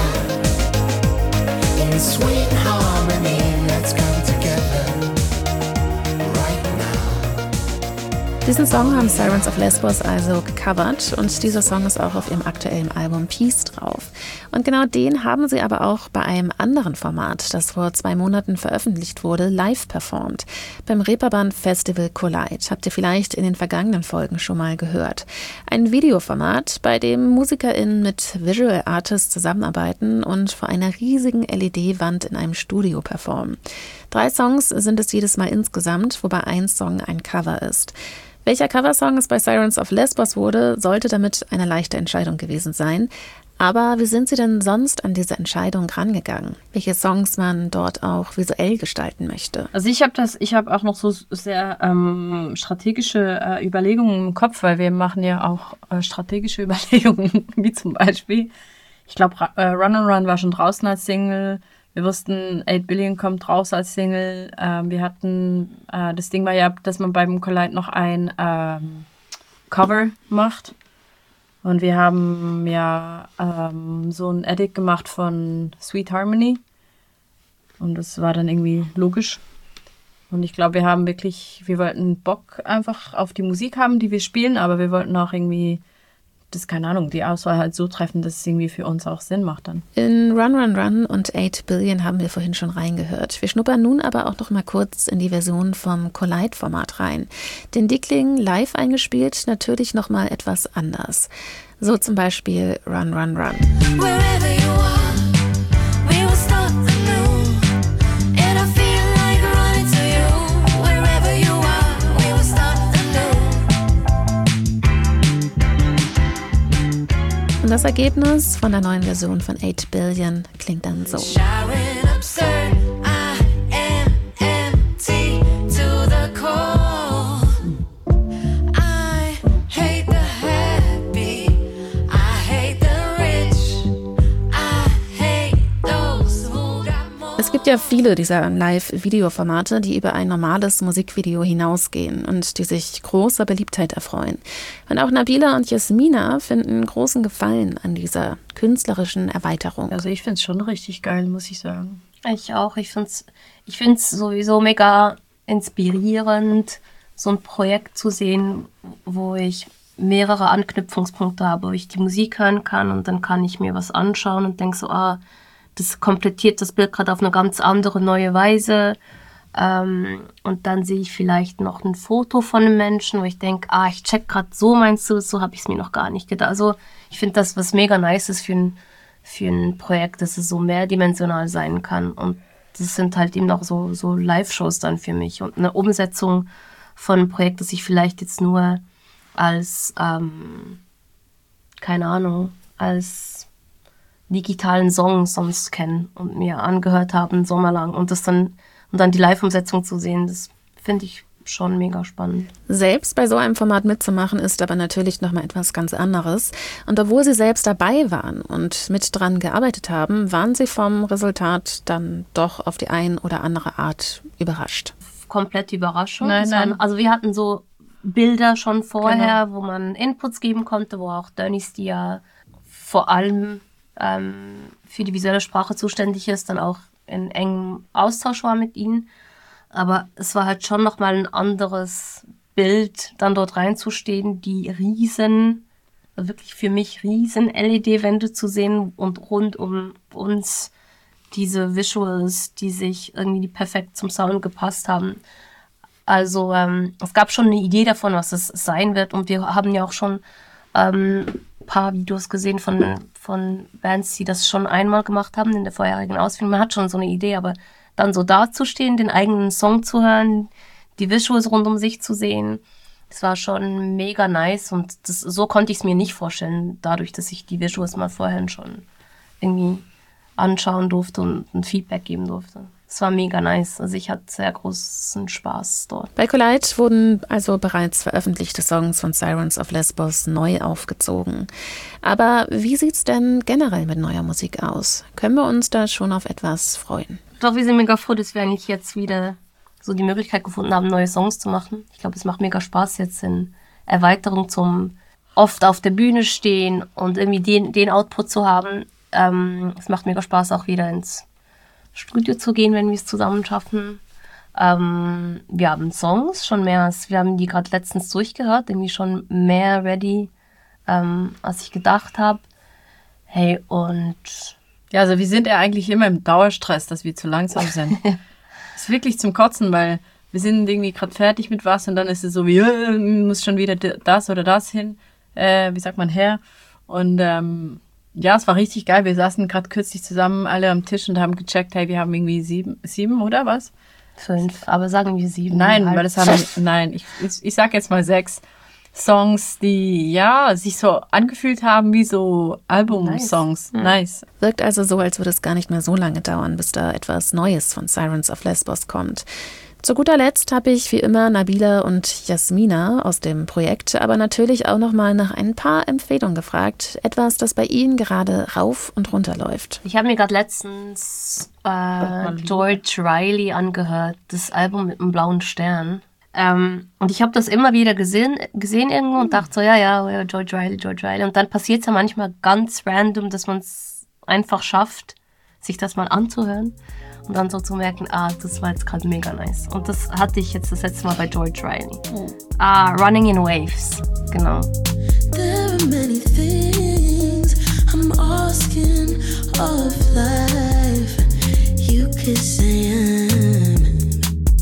yeah. In sweet harmony, let's come together right now. Diesen Song haben Sirens of Lesbos also gecovert und dieser Song ist auch auf ihrem aktuellen Album Peace drauf. Und genau den haben sie aber auch bei einem anderen Format, das vor 2 Monaten veröffentlicht wurde, live performt. Beim Reeperbahn Festival Collide. Habt ihr vielleicht in den vergangenen Folgen schon mal gehört. Ein Videoformat, bei dem MusikerInnen mit Visual Artists zusammenarbeiten und vor einer riesigen LED-Wand in einem Studio performen. 3 Songs sind es jedes Mal insgesamt, wobei ein Song ein Cover ist. Welcher Coversong es bei Sirens of Lesbos wurde, sollte damit eine leichte Entscheidung gewesen sein. Aber wie sind Sie denn sonst an diese Entscheidung rangegangen? Welche Songs man dort auch visuell gestalten möchte? Also ich habe auch noch so sehr strategische Überlegungen im Kopf, weil wir machen ja auch strategische Überlegungen, wie zum Beispiel, ich glaube, Run on Run war schon draußen als Single. Wir wussten, 8 Billion kommt raus als Single. Wir hatten, das Ding war ja, dass man beim Collide noch ein Cover macht. Und wir haben ja so ein Edit gemacht von Sweet Harmony. Und das war dann irgendwie logisch. Und ich glaube, wir wollten Bock einfach auf die Musik haben, die wir spielen, aber wir wollten auch irgendwie, keine Ahnung, die Auswahl halt so treffen, dass es irgendwie für uns auch Sinn macht dann. In Run, Run, Run und 8 Billion haben wir vorhin schon reingehört. Wir schnuppern nun aber auch noch mal kurz in die Version vom Collide-Format rein. Denn die klingen live eingespielt natürlich noch mal etwas anders. So zum Beispiel Run, Run, Run. Wherever you are, we will start anew. And I feel like running to you. Wherever you are, we will start anew. Und das Ergebnis von der neuen Version von 8 Billion klingt dann so. Showering absurd, I am empty to the core. I hate the happy, I hate the rich, I hate those who got more. Es gibt ja viele dieser Live-Video-Formate, die über ein normales Musikvideo hinausgehen und die sich großer Beliebtheit erfreuen. Und auch Nabila und Jasmina finden großen Gefallen an dieser künstlerischen Erweiterung. Also ich finde es schon richtig geil, muss ich sagen. Ich auch. Ich find's sowieso mega inspirierend, so ein Projekt zu sehen, wo ich mehrere Anknüpfungspunkte habe, wo ich die Musik hören kann und dann kann ich mir was anschauen und denke so, das komplettiert das Bild gerade auf eine ganz andere, neue Weise. Und dann sehe ich vielleicht noch ein Foto von einem Menschen, wo ich denke, ich check gerade, so meinst du das, so habe ich es mir noch gar nicht gedacht. Also ich finde das, was mega nice ist für ein Projekt, dass es so mehrdimensional sein kann. Und das sind halt eben auch so Live-Shows dann für mich. Und eine Umsetzung von einem Projekt, das ich vielleicht jetzt nur als, keine Ahnung, als digitalen Song sonst kenne und mir angehört habe einen Sommer lang und dann die Live-Umsetzung zu sehen, das finde ich schon mega spannend. Selbst bei so einem Format mitzumachen, ist aber natürlich nochmal etwas ganz anderes. Und obwohl sie selbst dabei waren und mit dran gearbeitet haben, waren sie vom Resultat dann doch auf die ein oder andere Art überrascht. Komplette Überraschung. Nein. Also wir hatten so Bilder schon vorher, wo man Inputs geben konnte, wo auch Dennis, die ja vor allem für die visuelle Sprache zuständig ist, dann auch in engem Austausch war mit ihnen. Aber es war halt schon nochmal ein anderes Bild, dann dort reinzustehen, die wirklich für mich riesen LED-Wände zu sehen und rund um uns diese Visuals, die sich irgendwie perfekt zum Sound gepasst haben. Also es gab schon eine Idee davon, was es sein wird und wir haben ja auch schon paar Videos gesehen von Bands, die das schon einmal gemacht haben in der vorherigen Ausführung. Man hat schon so eine Idee, aber dann so dazustehen, den eigenen Song zu hören, die Visuals rund um sich zu sehen, das war schon mega nice und so konnte ich es mir nicht vorstellen, dadurch, dass ich die Visuals mal vorher schon irgendwie anschauen durfte und ein Feedback geben durfte. Es war mega nice. Also ich hatte sehr großen Spaß dort. Bei Collide wurden also bereits veröffentlichte Songs von Sirens of Lesbos neu aufgezogen. Aber wie sieht's denn generell mit neuer Musik aus? Können wir uns da schon auf etwas freuen? Doch, wir sind mega froh, dass wir eigentlich jetzt wieder so die Möglichkeit gefunden haben, neue Songs zu machen. Ich glaube, es macht mega Spaß jetzt in Erweiterung zum oft auf der Bühne stehen und irgendwie den Output zu haben. Es macht mega Spaß, auch wieder ins Studio zu gehen, wenn wir es zusammen schaffen. Wir haben Songs schon mehr, wir haben die gerade letztens durchgehört, irgendwie schon mehr ready, als ich gedacht habe. Hey, und... Ja, also wir sind ja eigentlich immer im Dauerstress, dass wir zu langsam sind. Ist wirklich zum Kotzen, weil wir sind irgendwie gerade fertig mit was und dann ist es so wie, muss schon wieder das oder das hin, her. Und ja, es war richtig geil. Wir saßen gerade kürzlich zusammen alle am Tisch und haben gecheckt, hey, wir haben irgendwie sieben oder was? 5, aber sagen wir 7. Nein, weil das haben ich sag jetzt mal 6 Songs, die ja sich so angefühlt haben wie so Album-Songs. Nice. Wirkt also so, als würde es gar nicht mehr so lange dauern, bis da etwas Neues von Sirens of Lesbos kommt. Zu guter Letzt habe ich wie immer Nabila und Jasmina aus dem Projekt, aber natürlich auch nochmal nach ein paar Empfehlungen gefragt. Etwas, das bei Ihnen gerade rauf und runter läuft. Ich habe mir gerade letztens George Riley angehört, das Album mit dem blauen Stern. Und ich habe das immer wieder gesehen irgendwo und dachte so, ja, George Riley. Und dann passiert es ja manchmal ganz random, dass man es einfach schafft, sich das mal anzuhören. Und dann so zu merken, das war jetzt gerade mega nice. Und das hatte ich jetzt das letzte Mal bei George Riley. Running in Waves, genau. There are many things I'm asking of life. You could say I'm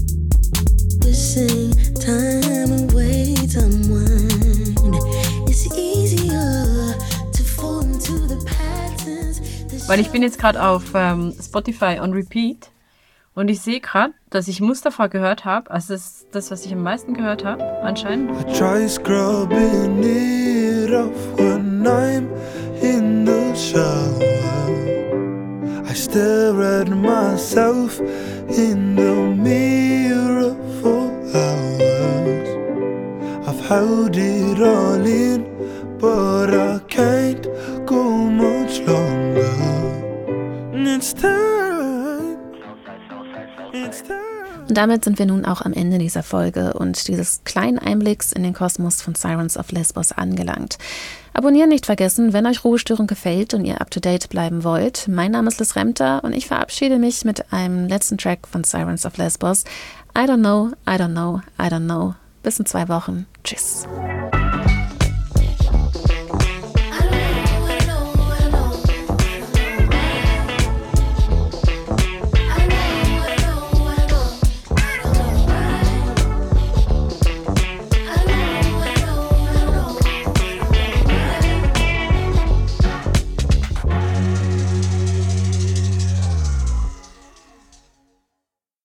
wishing time away, someone. It's easier to fall into the patterns. Weil ich bin jetzt gerade auf Spotify on Repeat und ich sehe gerade, dass ich Mustafa gehört habe. Also das ist das, was ich am meisten gehört habe, anscheinend. I try scrubbing it off when I'm in the shower. I stare at myself in the mirror for hours. I've held it all in, but I can't go much longer. It's time. It's time. Und damit sind wir nun auch am Ende dieser Folge und dieses kleinen Einblicks in den Kosmos von Sirens of Lesbos angelangt. Abonnieren nicht vergessen, wenn euch Ruhestörung gefällt und ihr up-to-date bleiben wollt. Mein Name ist Liz Remter und ich verabschiede mich mit einem letzten Track von Sirens of Lesbos. I don't know, I don't know, I don't know. Bis in 2 Wochen. Tschüss.